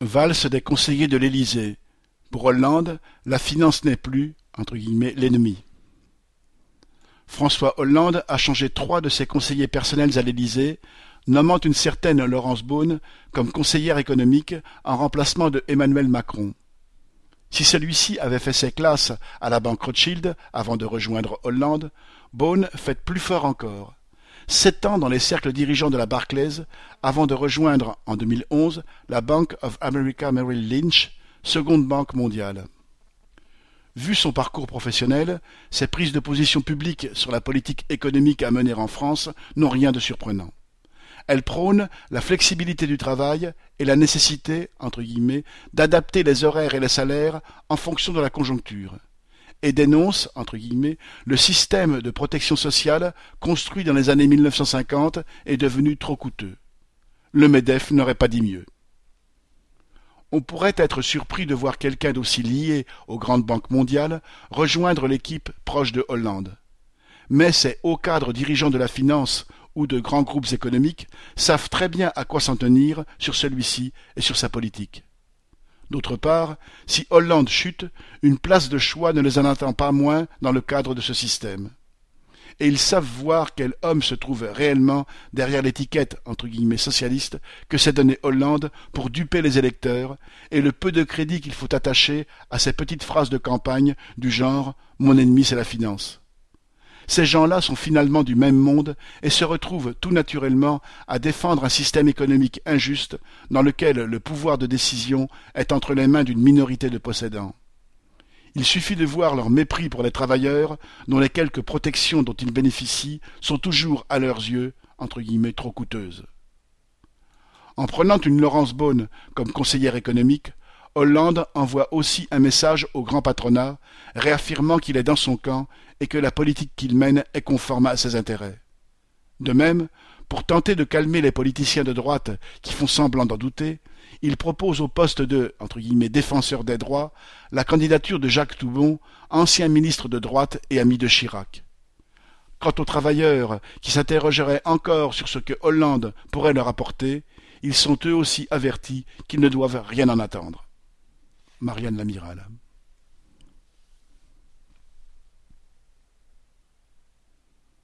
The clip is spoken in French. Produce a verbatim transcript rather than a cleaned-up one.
Valse des conseillers de l'Élysée. Pour Hollande, la finance n'est plus, entre guillemets, l'ennemi. François Hollande a changé trois de ses conseillers personnels à l'Élysée, nommant une certaine Laurence Beaune comme conseillère économique en remplacement de Emmanuel Macron. Si celui-ci avait fait ses classes à la banque Rothschild avant de rejoindre Hollande, Beaune fait plus fort encore. Sept ans dans les cercles dirigeants de la Barclays avant de rejoindre en deux mille onze la Bank of America Merrill Lynch, seconde banque mondiale. Vu son parcours professionnel, ses prises de position publiques sur la politique économique à mener en France n'ont rien de surprenant. Elle prône la flexibilité du travail et la nécessité, entre guillemets, d'adapter les horaires et les salaires en fonction de la conjoncture, et dénonce, entre guillemets, le système de protection sociale construit dans les années mille neuf cent cinquante est devenu trop coûteux. Le MEDEF n'aurait pas dit mieux. On pourrait être surpris de voir quelqu'un d'aussi lié aux grandes banques mondiales rejoindre l'équipe proche de Hollande. Mais ces hauts cadres dirigeants de la finance ou de grands groupes économiques savent très bien à quoi s'en tenir sur celui-ci et sur sa politique. D'autre part, si Hollande chute, une place de choix ne les en attend pas moins dans le cadre de ce système. Et ils savent voir quel homme se trouve réellement derrière l'étiquette entre guillemets socialiste que s'est donné Hollande pour duper les électeurs et le peu de crédit qu'il faut attacher à ces petites phrases de campagne du genre « mon ennemi c'est la finance ». Ces gens-là sont finalement du même monde et se retrouvent tout naturellement à défendre un système économique injuste dans lequel le pouvoir de décision est entre les mains d'une minorité de possédants. Il suffit de voir leur mépris pour les travailleurs dont les quelques protections dont ils bénéficient sont toujours, à leurs yeux, entre guillemets, trop coûteuses. En prenant une Laurence Beaune comme conseillère économique, Hollande envoie aussi un message au grand patronat, réaffirmant qu'il est dans son camp et que la politique qu'il mène est conforme à ses intérêts. De même, pour tenter de calmer les politiciens de droite qui font semblant d'en douter, il propose au poste de entre guillemets, défenseur des droits la candidature de Jacques Toubon, ancien ministre de droite et ami de Chirac. Quant aux travailleurs qui s'interrogeraient encore sur ce que Hollande pourrait leur apporter, ils sont eux aussi avertis qu'ils ne doivent rien en attendre. Marianne Lamiral.